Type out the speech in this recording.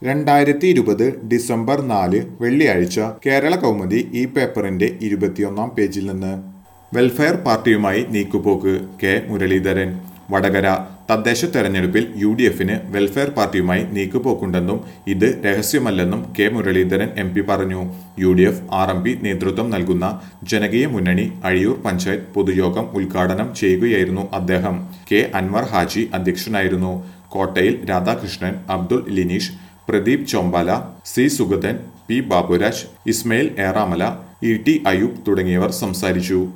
2020 December 4 വെള്ളിയാഴ്ച കേരള കൗമുദി ഈ പേപ്പറിന്റെ 21-ാം പേജിൽ നിന്ന് വെൽഫെയർ പാർട്ടിയുമായി നീക്കുപോക്ക് കെ മുരളീധരൻ വടകര തദ്ദേശ തെരഞ്ഞെടുപ്പിൽ UDFന് വെൽഫെയർ പാർട്ടിയുമായി നീക്കുപോക്കുണ്ടെന്നും ഇത് രഹസ്യമല്ലെന്നും കെ മുരളീധരൻ MP പറഞ്ഞു. UDF RMP നേതൃത്വം നൽകുന്ന ജനകീയ മുന്നണി അഴിയൂർ പഞ്ചായത്ത് പൊതുയോഗം ഉദ്ഘാടനം ചെയ്യുകയായിരുന്നു അദ്ദേഹം. കെ അൻവർ ഹാജി അധ്യക്ഷനായിരുന്നു. കോട്ടയിൽ Radhakrishnan, Abdul Lineesh, Pradeep Chombala, C Sugathan, P Baburaj, Ismail Eramala, ET Ayub തുടങ്ങിയവർ സംസാരിച്ചു.